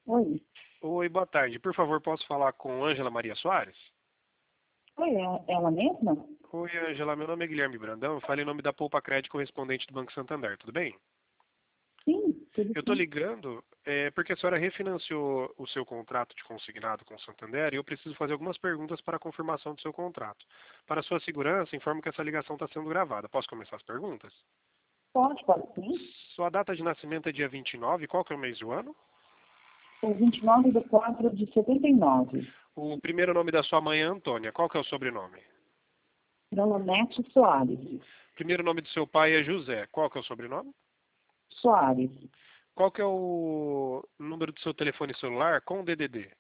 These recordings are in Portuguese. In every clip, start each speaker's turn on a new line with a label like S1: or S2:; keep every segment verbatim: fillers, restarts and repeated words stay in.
S1: Oi.
S2: Oi, boa tarde. Por favor, posso falar com Ângela Maria Soares?
S1: Oi, é ela mesma?
S2: Oi, Ângela. Meu nome é Guilherme Brandão. Eu falo em nome da Poupa Crédito correspondente do Banco Santander. Tudo bem?
S1: Sim, tudo
S2: Eu estou
S1: bem.
S2: ligando é, porque a senhora refinanciou o seu contrato de consignado com o Santander e eu preciso fazer algumas perguntas para a confirmação do seu contrato. Para sua segurança, informo que essa ligação está sendo gravada. Posso começar as perguntas?
S1: Pode, pode sim.
S2: Sua data de nascimento é dia vinte e nove. Qual que é o mês do ano?
S1: É vinte e nove de quatro de setenta e nove.
S2: O primeiro nome da sua mãe é Antônia. Qual que é o sobrenome?
S1: Dronete Soares.
S2: Primeiro nome do seu pai é José. Qual que é o sobrenome?
S1: Soares.
S2: Qual que é o número do seu telefone celular com D D D?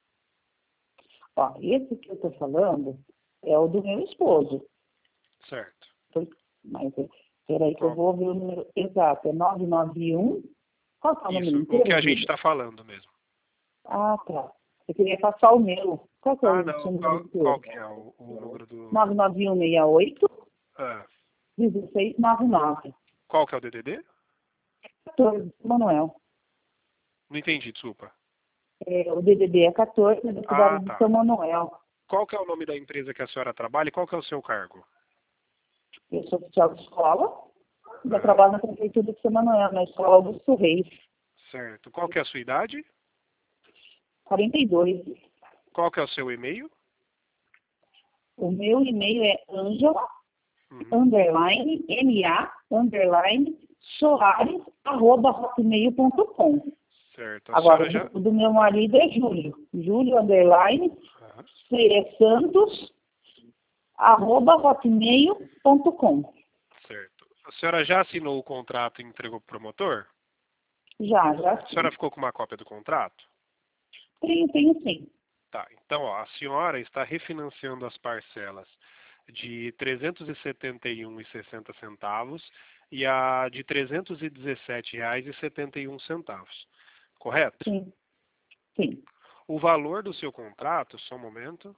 S1: Ó, esse que eu estou falando é o do meu esposo.
S2: Certo.
S1: Foi- Mas, é, peraí que eu
S2: Qual?
S1: vou ver o número exato. É nove nove um. Qual que é o número
S2: Isso, o que
S1: inteiro,
S2: a gente
S1: Guilherme?
S2: está falando mesmo.
S1: Ah, tá. Eu queria passar o meu. Qual que é
S2: Ah,
S1: o seu
S2: não.
S1: número
S2: Qual, qual
S1: inteiro?
S2: que é o, o número do...
S1: nove nove um seis oito
S2: Ah,
S1: um seis nove nove.
S2: qual que é o D D D?
S1: quatorze, Manuel.
S2: Não entendi, desculpa.
S1: É, o D D D é quatorze, da
S2: Ah,
S1: cidade de
S2: tá.
S1: São Manuel.
S2: Qual que é o nome da empresa que a senhora trabalha e qual que é o seu cargo?
S1: Eu sou oficial de escola, já
S2: Ah,
S1: trabalho na prefeitura de São Manuel, na escola Augusto Reis,
S2: certo. Qual que é a sua idade?
S1: quarenta e dois.
S2: Qual que é o seu e-mail?
S1: O meu e-mail é angela,
S2: Uhum.
S1: underline, M-A, underline, soares, arroba hotmail ponto com.
S2: Certo. A
S1: Agora,
S2: senhora
S1: o
S2: já...
S1: do, do meu marido é Júlio. Júlio, underline,
S2: Aham.
S1: C E Santos, arroba hotmail ponto com.
S2: Certo. A senhora já assinou o contrato e entregou para o promotor?
S1: Já, já
S2: A senhora
S1: sim.
S2: ficou com uma cópia do contrato?
S1: Tenho, tenho sim.
S2: Tá. Então, ó, a senhora está refinanciando as parcelas de trezentos e setenta e um e sessenta centavos e a de trezentos e dezessete reais e setenta e um centavos. Correto?
S1: Sim, sim.
S2: O valor do seu contrato, só um momento,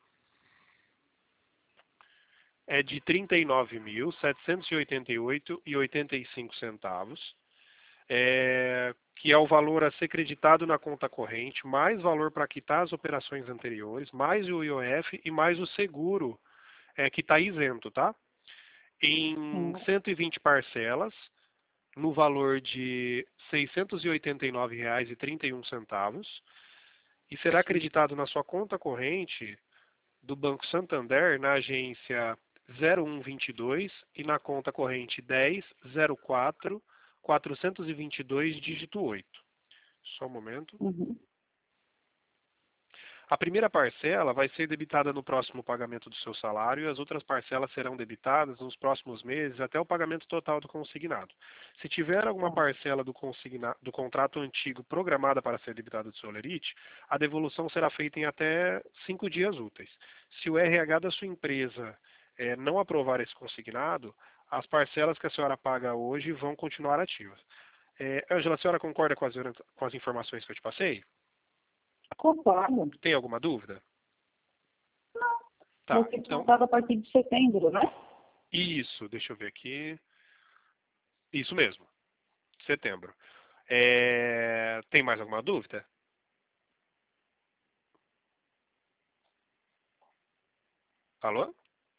S2: é de trinta e nove mil, setecentos e oitenta e oito e oitenta e cinco centavos, é, que é o valor a ser creditado na conta corrente, mais valor para quitar as operações anteriores, mais o I O F e mais o seguro é, que está isento, tá? Em
S1: Sim.
S2: cento e vinte parcelas, no valor de seiscentos e oitenta e nove reais e trinta e um centavos, e será acreditado na sua conta corrente do Banco Santander, na agência zero um vinte e dois e na conta corrente dez zero quatro quatrocentos e vinte e dois, dígito oito. Só um momento.
S1: Uhum.
S2: A primeira parcela vai ser debitada no próximo pagamento do seu salário e as outras parcelas serão debitadas nos próximos meses até o pagamento total do consignado. Se tiver alguma
S1: Tá.
S2: parcela do, consigna... do contrato antigo programada para ser debitada do seu lerite, a devolução será feita em até cinco dias úteis. Se o R H da sua empresa eh, não aprovar esse consignado, as parcelas que a senhora paga hoje vão continuar ativas. Eh, Ângela, a senhora concorda com as, com as informações que eu te passei?
S1: Concordo.
S2: Tem alguma dúvida?
S1: Vai
S2: Tá,
S1: ser
S2: então
S1: descontado a partir de setembro, né?
S2: isso, deixa eu ver aqui. Isso mesmo, setembro. É, tem mais alguma dúvida? Alô?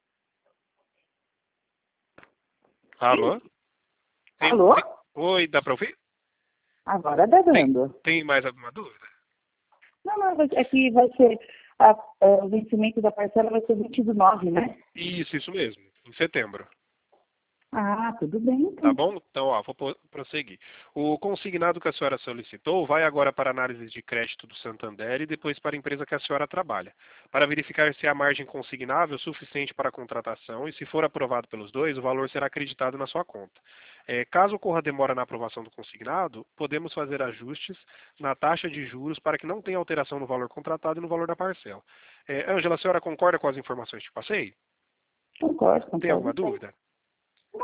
S1: Sim.
S2: Alô? Tem,
S1: Alô?
S2: tem- Oi, dá para ouvir?
S1: Agora tá
S2: Tem,
S1: dando.
S2: tem mais alguma dúvida?
S1: Não, não, vai- é que vai ser, a, a, o vencimento da parcela vai ser vinte do nove, né?
S2: Isso, isso mesmo, em setembro.
S1: Ah, tudo bem,
S2: Tá
S1: então.
S2: bom? Então, ó, vou pro- prosseguir. O consignado que a senhora solicitou vai agora para a análise de crédito do Santander e depois para a empresa que a senhora trabalha, para verificar se a margem consignável é suficiente para a contratação e, se for aprovado pelos dois, o valor será acreditado na sua conta. É, caso ocorra demora na aprovação do consignado, podemos fazer ajustes na taxa de juros para que não tenha alteração no valor contratado e no valor da parcela. É, Ângela, a senhora concorda com as informações que passei?
S1: Concordo,
S2: Tem alguma
S1: concordo, sim.
S2: dúvida?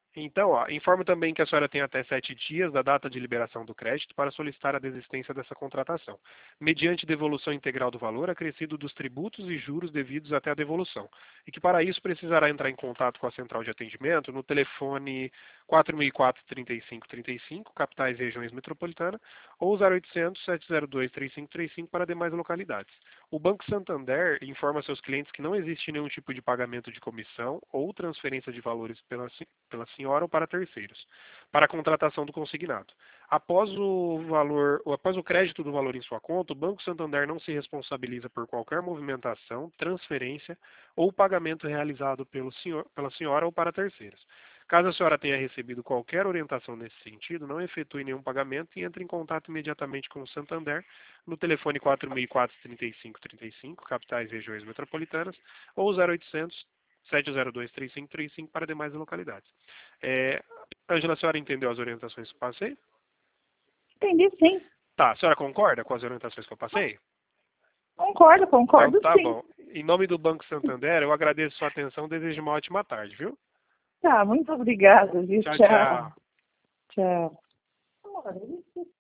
S2: Então, ó, informo também que a senhora tem até sete dias da data de liberação do crédito para solicitar a desistência dessa contratação, mediante devolução integral do valor acrescido dos tributos e juros devidos até a devolução, e que para isso precisará entrar em contato com a central de atendimento no telefone quatro mil e quatro, trinta e cinco trinta e cinco, capitais e regiões metropolitanas, ou zero oitocentos, sete zero dois, três cinco três cinco para demais localidades. O Banco Santander informa seus clientes que não existe nenhum tipo de pagamento de comissão ou transferência de valores pela, pela senhora ou para terceiros, para a contratação do consignado. Após o valor, ou após o crédito do valor em sua conta, o Banco Santander não se responsabiliza por qualquer movimentação, transferência ou pagamento realizado pelo senhor, pela senhora ou para terceiros. Caso a senhora tenha recebido qualquer orientação nesse sentido, não efetue nenhum pagamento e entre em contato imediatamente com o Santander no telefone quatro mil e quatro, trinta e cinco trinta e cinco, capitais e regiões metropolitanas, ou zero oitocentos, sete zero dois, três cinco três cinco para demais localidades. É, Ângela, a senhora entendeu as orientações que eu passei?
S1: Entendi, sim.
S2: Tá, a senhora concorda com as orientações que eu passei?
S1: Concordo, concordo,
S2: Então, tá
S1: sim.
S2: bom. Em nome do Banco Santander, eu agradeço sua atenção e desejo uma ótima tarde, viu?
S1: Tá, muito obrigada, viu?
S2: Tchau,
S1: Tchau.
S2: tchau.
S1: Tchau. Amor,